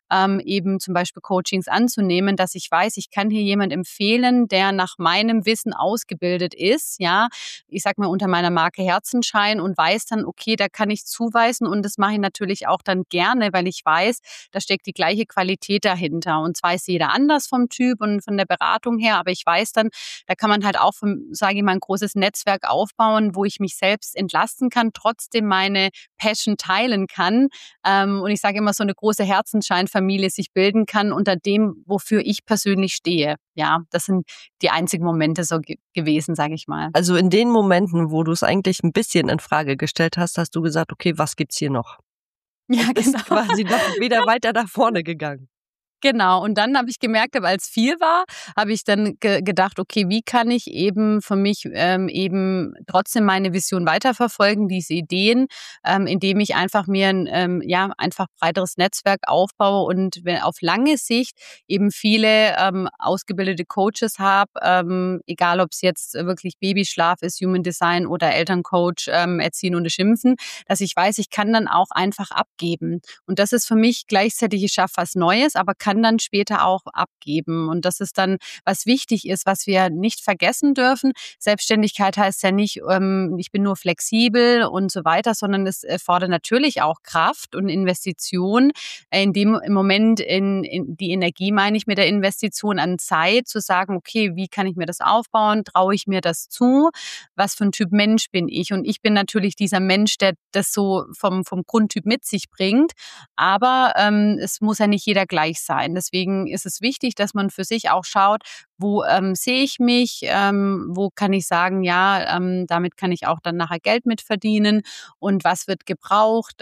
eben zum Beispiel Coachings anzunehmen, dass ich weiß, ich kann hier jemand empfehlen, der nach meinem Wissen ausgebildet ist, ja, ich sag mal unter meiner Marke Herzensschein und weiß dann, okay, da kann ich zuweisen und das mache ich natürlich auch dann gerne, weil ich weiß, da steckt die gleiche Qualität dahinter und zwar ist jeder anders vom Typ und von der Beratung her, aber ich weiß dann, da kann man halt auch, sage ich mal, ein großes Netzwerk aufbauen, wo ich mich selbst entlasten kann, trotzdem meine Passion teilen kann und ich sage immer, so eine große Herzensscheinfamilie sich bilden kann unter dem, wofür ich persönlich stehe. Ja, das sind die einzigen Momente so gewesen, sage ich mal. Also in den Momenten, wo du es eigentlich ein bisschen in Frage gestellt hast, hast du gesagt, okay, was gibt's hier noch? Ja, Und bist genau. quasi noch wieder weiter nach vorne gegangen. Genau, und dann habe ich gemerkt, als viel war, habe ich dann gedacht, okay, wie kann ich eben für mich eben trotzdem meine Vision weiterverfolgen, diese Ideen, indem ich einfach mir ein einfach breiteres Netzwerk aufbaue und auf lange Sicht eben viele ausgebildete Coaches habe, egal ob es jetzt wirklich Babyschlaf ist, Human Design oder Elterncoach, Erziehen ohne Schimpfen, dass ich weiß, ich kann dann auch einfach abgeben. Und das ist für mich gleichzeitig, ich schaffe was Neues, aber kann dann später auch abgeben. Und das ist dann, was wichtig ist, was wir nicht vergessen dürfen. Selbstständigkeit heißt ja nicht, ich bin nur flexibel und so weiter, sondern es fordert natürlich auch Kraft und Investition. In dem Moment in die Energie meine ich mit der Investition an Zeit, zu sagen, okay, wie kann ich mir das aufbauen? Traue ich mir das zu? Was für ein Typ Mensch bin ich? Und ich bin natürlich dieser Mensch, der das so vom Grundtyp mit sich bringt. Aber es muss ja nicht jeder gleich sein. Deswegen ist es wichtig, dass man für sich auch schaut, wo sehe ich mich, wo kann ich sagen, ja, damit kann ich auch dann nachher Geld mit verdienen und was wird gebraucht,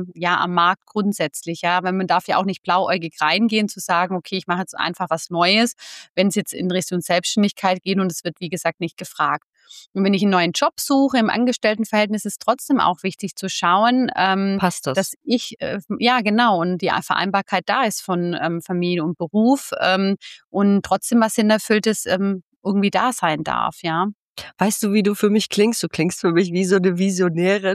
am Markt grundsätzlich, ja, weil man darf ja auch nicht blauäugig reingehen, zu sagen, okay, ich mache jetzt einfach was Neues, wenn es jetzt in Richtung Selbstständigkeit geht und es wird, wie gesagt, nicht gefragt. Und wenn ich einen neuen Job suche im Angestelltenverhältnis, ist trotzdem auch wichtig zu schauen, Passt das? dass ich, genau, und die Vereinbarkeit da ist von Familie und Beruf und trotzdem was Sinnerfülltes irgendwie da sein darf, ja. Weißt du, wie du für mich klingst? Du klingst für mich wie so eine Visionärin,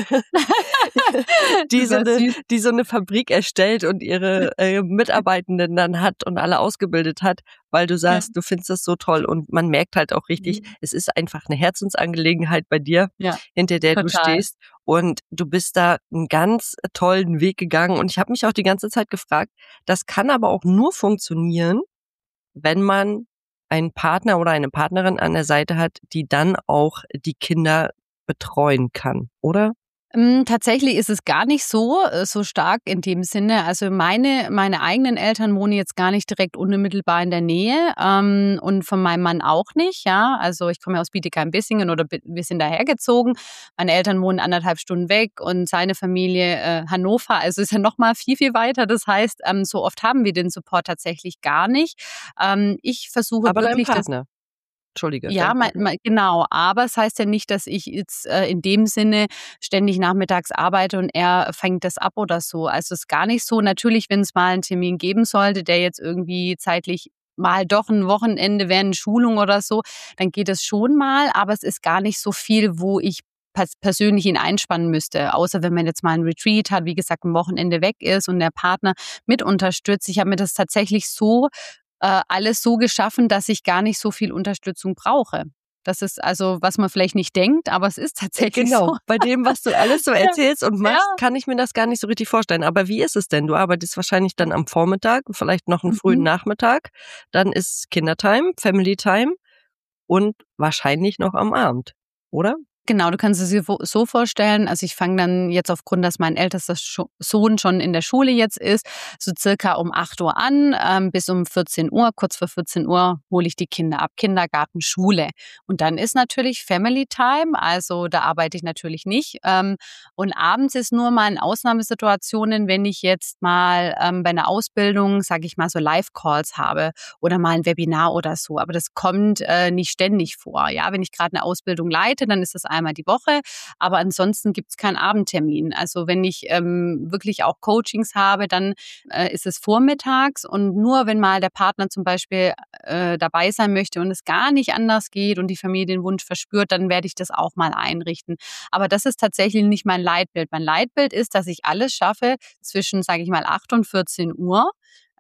die so eine Fabrik erstellt und ihre Mitarbeitenden dann hat und alle ausgebildet hat, weil du sagst, du findest das so toll und man merkt halt auch richtig, es ist einfach eine Herzensangelegenheit bei dir, hinter der du stehst und du bist da einen ganz tollen Weg gegangen und ich habe mich auch die ganze Zeit gefragt, das kann aber auch nur funktionieren, wenn man einen Partner oder eine Partnerin an der Seite hat, die dann auch die Kinder betreuen kann, oder? Tatsächlich ist es gar nicht so stark in dem Sinne. Also meine eigenen Eltern wohnen jetzt gar nicht direkt unmittelbar in der Nähe und von meinem Mann auch nicht. Ja, also ich komme ja aus Bietigheim-Bissingen oder wir sind dahergezogen. Meine Eltern wohnen 1,5 Stunden weg und seine Familie Hannover. Also ist ja noch mal viel, viel weiter. Das heißt, so oft haben wir den Support tatsächlich gar nicht. Ich versuche aber wirklich, dein Partner. Entschuldige. ja, genau. Aber es heißt ja nicht, dass ich jetzt in dem Sinne ständig nachmittags arbeite und er fängt das ab oder so. Also es ist gar nicht so. Natürlich, wenn es mal einen Termin geben sollte, der jetzt irgendwie zeitlich mal doch ein Wochenende wäre, eine Schulung oder so, dann geht es schon mal. Aber es ist gar nicht so viel, wo ich persönlich ihn einspannen müsste. Außer wenn man jetzt mal ein Retreat hat, wie gesagt, ein Wochenende weg ist und der Partner mit unterstützt. Ich habe mir das tatsächlich so alles so geschaffen, dass ich gar nicht so viel Unterstützung brauche. Das ist also, was man vielleicht nicht denkt, aber es ist tatsächlich so. Genau, bei dem, was du alles so erzählst und machst, kann ich mir das gar nicht so richtig vorstellen. Aber wie ist es denn? Du arbeitest wahrscheinlich dann am Vormittag, vielleicht noch einen frühen Nachmittag, dann ist Kindertime, Family Time und wahrscheinlich noch am Abend, oder? Genau, du kannst es dir so vorstellen, also ich fange dann jetzt aufgrund, dass mein ältester Sohn schon in der Schule jetzt ist, so circa um 8 Uhr an, bis um 14 Uhr, kurz vor 14 Uhr hole ich die Kinder ab, Kindergarten, Schule. Und dann ist natürlich Family Time, also da arbeite ich natürlich nicht. Und abends ist nur mal in Ausnahmesituationen, wenn ich jetzt mal bei einer Ausbildung, sage ich mal, so Live-Calls habe oder mal ein Webinar oder so. Aber das kommt nicht ständig vor. Ja, wenn ich gerade eine Ausbildung leite, dann ist das einmal die Woche, aber ansonsten gibt es keinen Abendtermin. Also wenn ich wirklich auch Coachings habe, dann ist es vormittags und nur wenn mal der Partner zum Beispiel dabei sein möchte und es gar nicht anders geht und die Familie den Wunsch verspürt, dann werde ich das auch mal einrichten. Aber das ist tatsächlich nicht mein Leitbild. Mein Leitbild ist, dass ich alles schaffe zwischen, sage ich mal, 8 und 14 Uhr.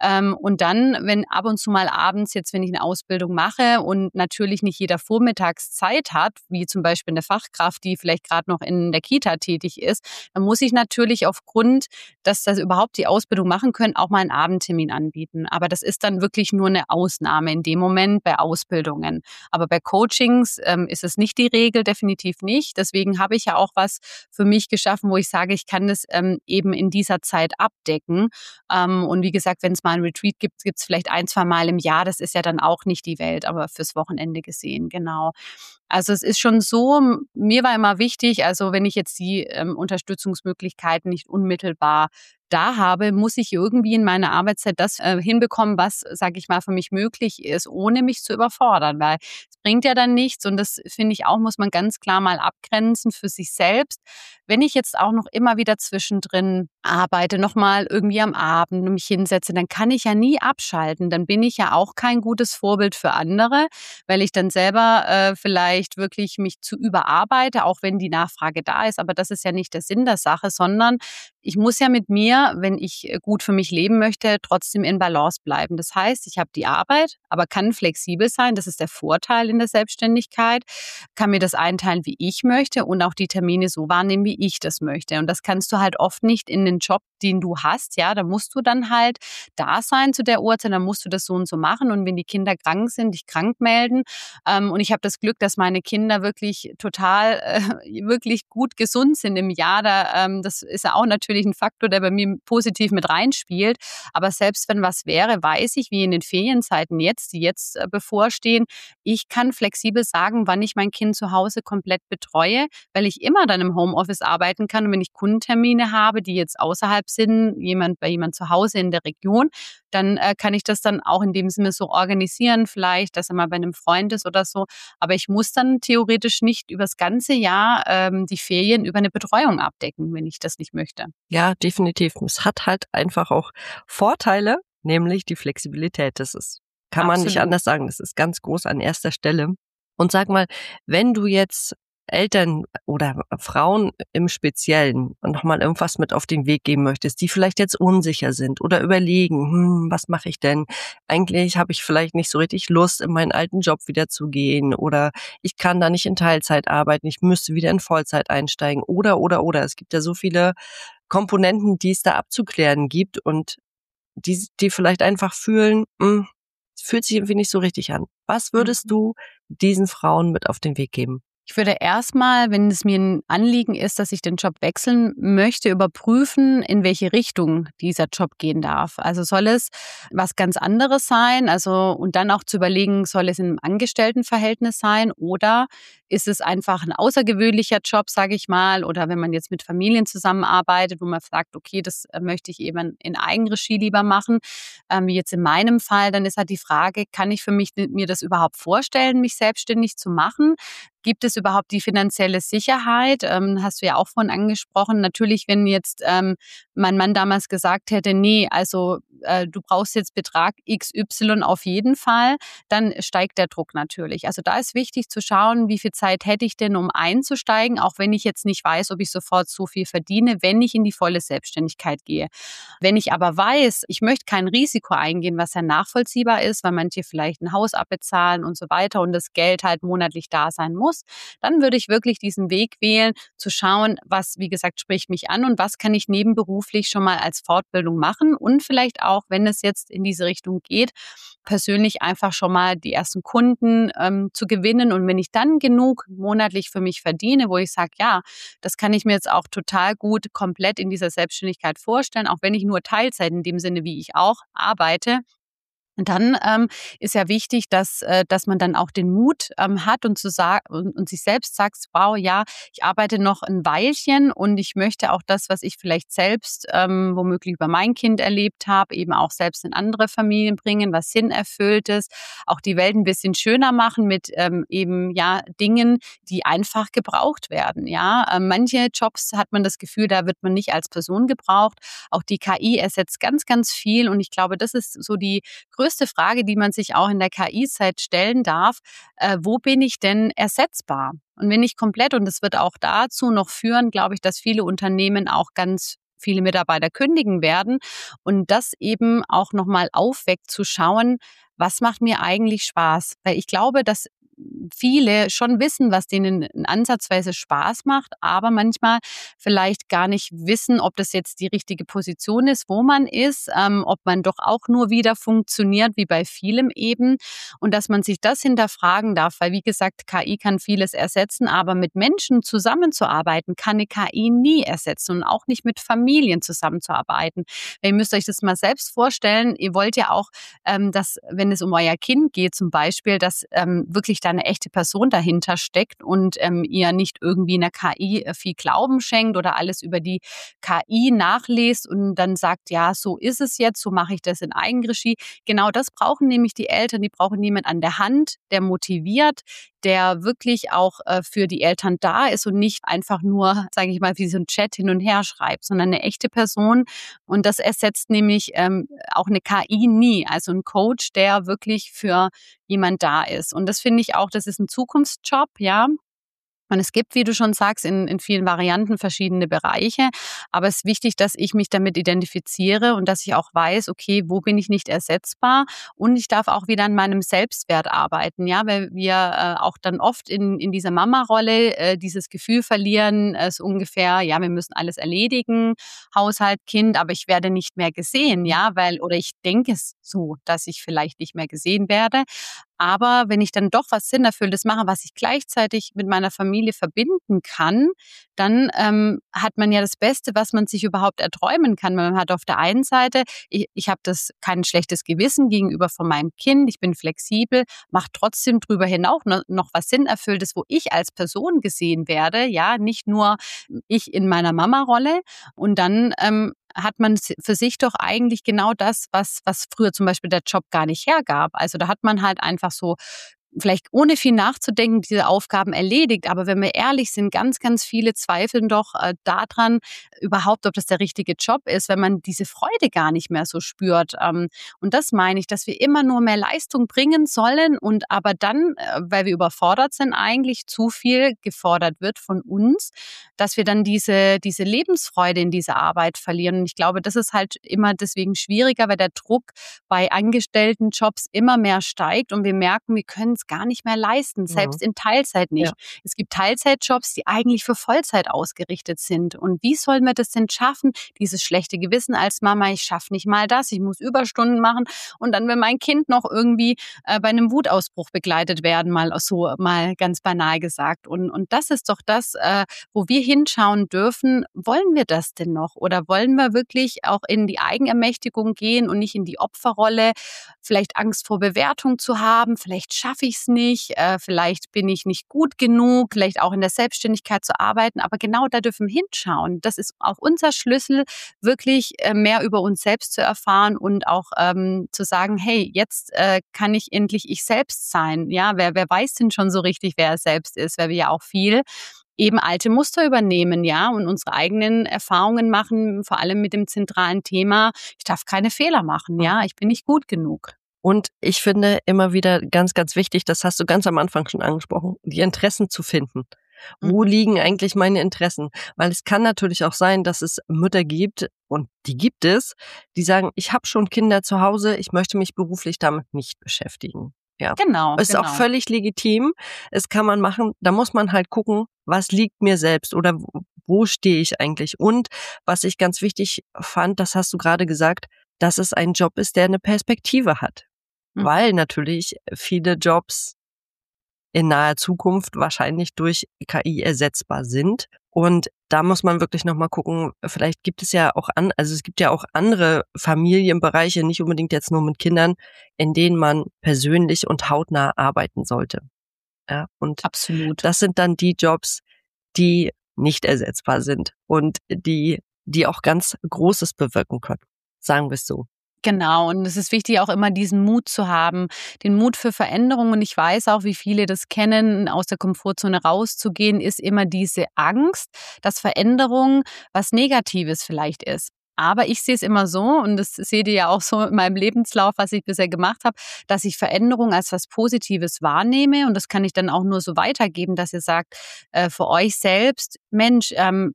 Und dann, wenn ab und zu mal abends, jetzt wenn ich eine Ausbildung mache und natürlich nicht jeder vormittags Zeit hat, wie zum Beispiel eine Fachkraft, die vielleicht gerade noch in der Kita tätig ist, dann muss ich natürlich aufgrund, dass das überhaupt die Ausbildung machen können, auch mal einen Abendtermin anbieten. Aber das ist dann wirklich nur eine Ausnahme in dem Moment bei Ausbildungen. Aber bei Coachings ist es nicht die Regel, definitiv nicht. Deswegen habe ich ja auch was für mich geschaffen, wo ich sage, ich kann das eben in dieser Zeit abdecken. Und wie gesagt, wenn es mal ein Retreat gibt es vielleicht 1, 2 Mal im Jahr. Das ist ja dann auch nicht die Welt, aber fürs Wochenende gesehen, genau. Also es ist schon so, mir war immer wichtig, also wenn ich jetzt die Unterstützungsmöglichkeiten nicht unmittelbar da habe, muss ich irgendwie in meiner Arbeitszeit das hinbekommen, was, sage ich mal, für mich möglich ist, ohne mich zu überfordern, weil es bringt ja dann nichts und das finde ich auch, muss man ganz klar mal abgrenzen für sich selbst. Wenn ich jetzt auch noch immer wieder zwischendrin arbeite, nochmal irgendwie am Abend und mich hinsetze, dann kann ich ja nie abschalten. Dann bin ich ja auch kein gutes Vorbild für andere, weil ich dann selber vielleicht wirklich mich zu überarbeite, auch wenn die Nachfrage da ist. Aber das ist ja nicht der Sinn der Sache, sondern ich muss ja mit mir, wenn ich gut für mich leben möchte, trotzdem in Balance bleiben. Das heißt, ich habe die Arbeit, aber kann flexibel sein. Das ist der Vorteil in der Selbstständigkeit. Kann mir das einteilen, wie ich möchte und auch die Termine so wahrnehmen, wie ich das möchte. Und das kannst du halt oft nicht in den Job, den du hast. Ja, da musst du dann halt da sein zu der Uhrzeit, dann musst du das so und so machen. Und wenn die Kinder krank sind, dich krank melden. Und ich habe das Glück, dass meine Kinder wirklich total, wirklich gut gesund sind im Jahr. Das ist ja auch natürlich ein Faktor, der bei mir positiv mit reinspielt. Aber selbst wenn was wäre, weiß ich, wie in den Ferienzeiten jetzt, die jetzt bevorstehen, ich kann flexibel sagen, wann ich mein Kind zu Hause komplett betreue, weil ich immer dann im Homeoffice arbeiten kann. Und wenn ich Kundentermine habe, die jetzt außerhalb sind, bei jemand zu Hause in der Region, dann kann ich das dann auch in dem Sinne so organisieren, vielleicht, dass er mal bei einem Freund ist oder so. Aber ich muss dann theoretisch nicht übers ganze Jahr die Ferien über eine Betreuung abdecken, wenn ich das nicht möchte. Ja, definitiv. Es hat halt einfach auch Vorteile, nämlich die Flexibilität. Kann man nicht anders sagen. Das ist ganz groß an erster Stelle. Und sag mal, wenn du jetzt Eltern oder Frauen im Speziellen nochmal irgendwas mit auf den Weg geben möchtest, die vielleicht jetzt unsicher sind oder überlegen, was mache ich denn? Eigentlich habe ich vielleicht nicht so richtig Lust, in meinen alten Job wieder zu gehen oder ich kann da nicht in Teilzeit arbeiten, ich müsste wieder in Vollzeit einsteigen oder. Es gibt ja so viele Komponenten, die es da abzuklären gibt und die vielleicht einfach fühlen, es fühlt sich irgendwie nicht so richtig an. Was würdest du diesen Frauen mit auf den Weg geben? Ich würde erstmal, wenn es mir ein Anliegen ist, dass ich den Job wechseln möchte, überprüfen, in welche Richtung dieser Job gehen darf. Also soll es was ganz anderes sein? Und dann auch zu überlegen, soll es in einem Angestelltenverhältnis sein oder ist es einfach ein außergewöhnlicher Job, sage ich mal, oder wenn man jetzt mit Familien zusammenarbeitet, wo man sagt, okay, das möchte ich eben in Eigenregie lieber machen, wie jetzt in meinem Fall, dann ist halt die Frage, kann ich mir das überhaupt vorstellen, mich selbstständig zu machen? Gibt es überhaupt die finanzielle Sicherheit? Hast du ja auch vorhin angesprochen. Natürlich, wenn jetzt mein Mann damals gesagt hätte, nee, also du brauchst jetzt Betrag XY auf jeden Fall, dann steigt der Druck natürlich. Also da ist wichtig zu schauen, wie viel Zeit hätte ich denn, um einzusteigen, auch wenn ich jetzt nicht weiß, ob ich sofort so viel verdiene, wenn ich in die volle Selbstständigkeit gehe. Wenn ich aber weiß, ich möchte kein Risiko eingehen, was ja nachvollziehbar ist, weil manche vielleicht ein Haus abbezahlen und so weiter und das Geld halt monatlich da sein muss, muss, dann würde ich wirklich diesen Weg wählen, zu schauen, was, wie gesagt, spricht mich an und was kann ich nebenberuflich schon mal als Fortbildung machen und vielleicht auch, wenn es jetzt in diese Richtung geht, persönlich einfach schon mal die ersten Kunden zu gewinnen. Und wenn ich dann genug monatlich für mich verdiene, wo ich sage, ja, das kann ich mir jetzt auch total gut komplett in dieser Selbstständigkeit vorstellen, auch wenn ich nur Teilzeit in dem Sinne, wie ich auch arbeite, und dann ist ja wichtig, dass man dann auch den Mut hat und zu sagen und sich selbst sagt, wow, ja, ich arbeite noch ein Weilchen und ich möchte auch das, was ich vielleicht selbst womöglich über mein Kind erlebt habe, eben auch selbst in andere Familien bringen, was Sinnerfülltes, auch die Welt ein bisschen schöner machen mit eben ja Dingen, die einfach gebraucht werden. Ja, manche Jobs hat man das Gefühl, da wird man nicht als Person gebraucht. Auch die KI ersetzt ganz, ganz viel und ich glaube, das ist so die größte Frage, die man sich auch in der KI-Zeit stellen darf, wo bin ich denn ersetzbar? Und wenn ich komplett, und das wird auch dazu noch führen, glaube ich, dass viele Unternehmen auch ganz viele Mitarbeiter kündigen werden und das eben auch nochmal aufweckt zu schauen, was macht mir eigentlich Spaß? Weil ich glaube, dass viele schon wissen, was denen ansatzweise Spaß macht, aber manchmal vielleicht gar nicht wissen, ob das jetzt die richtige Position ist, wo man ist, ob man doch auch nur wieder funktioniert, wie bei vielem eben. Und dass man sich das hinterfragen darf, weil wie gesagt, KI kann vieles ersetzen, aber mit Menschen zusammenzuarbeiten, kann eine KI nie ersetzen und auch nicht mit Familien zusammenzuarbeiten. Weil ihr müsst euch das mal selbst vorstellen, ihr wollt ja auch, dass, wenn es um euer Kind geht zum Beispiel, dass wirklich da eine echte Person dahinter steckt und ihr nicht irgendwie einer KI viel Glauben schenkt oder alles über die KI nachlest und dann sagt, ja, so ist es jetzt, so mache ich das in Eigenregie. Genau das brauchen nämlich die Eltern, die brauchen jemand an der Hand, der motiviert, der wirklich auch für die Eltern da ist und nicht einfach nur, sage ich mal, wie so ein Chat hin und her schreibt, sondern eine echte Person. Und das ersetzt nämlich auch eine KI nie. Also ein Coach, der wirklich für jemand da ist. Und das finde ich auch, das ist ein Zukunftsjob, ja. Und es gibt, wie du schon sagst, in vielen Varianten verschiedene Bereiche. Aber es ist wichtig, dass ich mich damit identifiziere und dass ich auch weiß, okay, wo bin ich nicht ersetzbar? Und ich darf auch wieder an meinem Selbstwert arbeiten, ja, weil wir auch dann oft in dieser Mama-Rolle dieses Gefühl verlieren, so ungefähr, ja, wir müssen alles erledigen, Haushalt, Kind, aber ich werde nicht mehr gesehen, ja, weil, oder ich denke es so, dass ich vielleicht nicht mehr gesehen werde. Aber wenn ich dann doch was Sinnerfülltes mache, was ich gleichzeitig mit meiner Familie verbinden kann, dann hat man ja das Beste, was man sich überhaupt erträumen kann. Man hat auf der einen Seite, ich habe das kein schlechtes Gewissen gegenüber von meinem Kind, ich bin flexibel, mache trotzdem drüber hinaus noch was Sinnerfülltes, wo ich als Person gesehen werde, ja, nicht nur ich in meiner Mama-Rolle. Und dann hat man für sich doch eigentlich genau das, was früher zum Beispiel der Job gar nicht hergab. Also da hat man halt einfach so vielleicht ohne viel nachzudenken diese Aufgaben erledigt. Aber wenn wir ehrlich sind, ganz, ganz viele zweifeln doch daran überhaupt, ob das der richtige Job ist, wenn man diese Freude gar nicht mehr so spürt. Und das meine ich, dass wir immer nur mehr Leistung bringen sollen und aber dann, weil wir überfordert sind, eigentlich zu viel gefordert wird von uns, dass wir dann diese Lebensfreude in dieser Arbeit verlieren. Und ich glaube, das ist halt immer deswegen schwieriger, weil der Druck bei Angestelltenjobs immer mehr steigt und wir merken, wir können es gar nicht mehr leisten, selbst in Teilzeit nicht. Ja. Es gibt Teilzeitjobs, die eigentlich für Vollzeit ausgerichtet sind. Und wie soll man das denn schaffen? Dieses schlechte Gewissen als Mama, ich schaffe nicht mal das, ich muss Überstunden machen und dann will mein Kind noch irgendwie bei einem Wutausbruch begleitet werden, mal ganz banal gesagt. Und das ist doch das, wo wir hinschauen dürfen, wollen wir das denn noch? Oder wollen wir wirklich auch in die Eigenermächtigung gehen und nicht in die Opferrolle? Vielleicht Angst vor Bewertung zu haben, vielleicht schaffe ich es nicht, vielleicht bin ich nicht gut genug, vielleicht auch in der Selbstständigkeit zu arbeiten. Aber genau da dürfen wir hinschauen. Das ist auch unser Schlüssel, wirklich mehr über uns selbst zu erfahren und auch zu sagen, hey, jetzt kann ich endlich ich selbst sein. Ja, wer weiß denn schon so richtig, wer er selbst ist, weil wir ja auch viel eben alte Muster übernehmen, ja, und unsere eigenen Erfahrungen machen, vor allem mit dem zentralen Thema, ich darf keine Fehler machen, ja, ich bin nicht gut genug. Und ich finde immer wieder ganz, ganz wichtig, das hast du ganz am Anfang schon angesprochen, die Interessen zu finden. Wo liegen eigentlich meine Interessen? Weil es kann natürlich auch sein, dass es Mütter gibt, und die gibt es, die sagen, ich habe schon Kinder zu Hause, ich möchte mich beruflich damit nicht beschäftigen. Ja. Genau. Ist auch völlig legitim. Es kann man machen. Da muss man halt gucken, was liegt mir selbst oder wo stehe ich eigentlich? Und was ich ganz wichtig fand, das hast du gerade gesagt, dass es ein Job ist, der eine Perspektive hat. Weil natürlich viele Jobs in naher Zukunft wahrscheinlich durch KI ersetzbar sind. Und da muss man wirklich nochmal gucken, vielleicht gibt es ja auch es gibt ja auch andere Familienbereiche, nicht unbedingt jetzt nur mit Kindern, in denen man persönlich und hautnah arbeiten sollte. Ja, und absolut. Das sind dann die Jobs, die nicht ersetzbar sind und die auch ganz Großes bewirken können. Sagen wir es so. Genau, und es ist wichtig, auch immer diesen Mut zu haben, den Mut für Veränderungen. Und ich weiß auch, wie viele das kennen, aus der Komfortzone rauszugehen, ist immer diese Angst, dass Veränderung was Negatives vielleicht ist. Aber ich sehe es immer so, und das seht ihr ja auch so in meinem Lebenslauf, was ich bisher gemacht habe, dass ich Veränderung als was Positives wahrnehme. Und das kann ich dann auch nur so weitergeben, dass ihr sagt, für euch selbst, Mensch,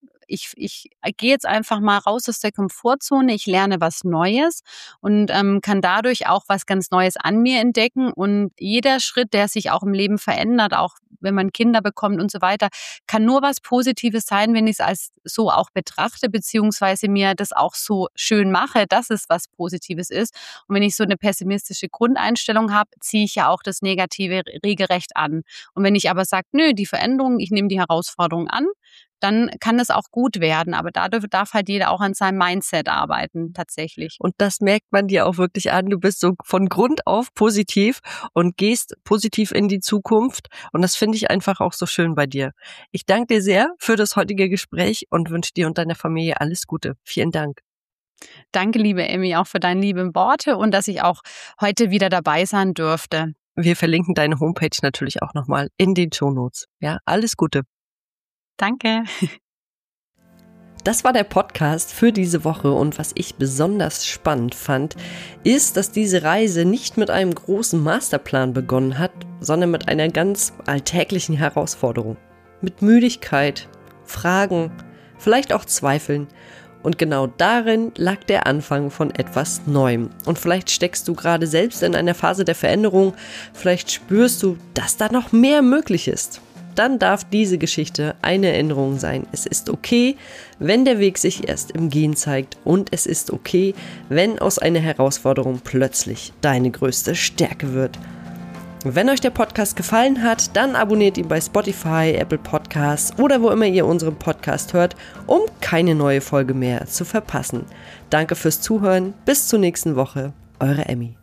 ich gehe jetzt einfach mal raus aus der Komfortzone, ich lerne was Neues und kann dadurch auch was ganz Neues an mir entdecken. Und jeder Schritt, der sich auch im Leben verändert, auch wenn man Kinder bekommt und so weiter, kann nur was Positives sein, wenn ich es als so auch betrachte, beziehungsweise mir das auch so schön mache, dass es was Positives ist. Und wenn ich so eine pessimistische Grundeinstellung habe, ziehe ich ja auch das Negative regelrecht an. Und wenn ich aber sage, nö, die Veränderung, ich nehme die Herausforderung an, dann kann es auch gut werden. Aber dadurch darf halt jeder auch an seinem Mindset arbeiten, tatsächlich. Und das merkt man dir auch wirklich an. Du bist so von Grund auf positiv und gehst positiv in die Zukunft. Und das finde ich einfach auch so schön bei dir. Ich danke dir sehr für das heutige Gespräch und wünsche dir und deiner Familie alles Gute. Vielen Dank. Danke, liebe Emmy, auch für deine lieben Worte und dass ich auch heute wieder dabei sein durfte. Wir verlinken deine Homepage natürlich auch nochmal in den Shownotes. Ja, alles Gute. Danke. Das war der Podcast für diese Woche und was ich besonders spannend fand, ist, dass diese Reise nicht mit einem großen Masterplan begonnen hat, sondern mit einer ganz alltäglichen Herausforderung. Mit Müdigkeit, Fragen, vielleicht auch Zweifeln. Und genau darin lag der Anfang von etwas Neuem. Und vielleicht steckst du gerade selbst in einer Phase der Veränderung, vielleicht spürst du, dass da noch mehr möglich ist. Dann darf diese Geschichte eine Erinnerung sein. Es ist okay, wenn der Weg sich erst im Gehen zeigt und es ist okay, wenn aus einer Herausforderung plötzlich deine größte Stärke wird. Wenn euch der Podcast gefallen hat, dann abonniert ihn bei Spotify, Apple Podcasts oder wo immer ihr unseren Podcast hört, um keine neue Folge mehr zu verpassen. Danke fürs Zuhören, bis zur nächsten Woche, eure Emmy.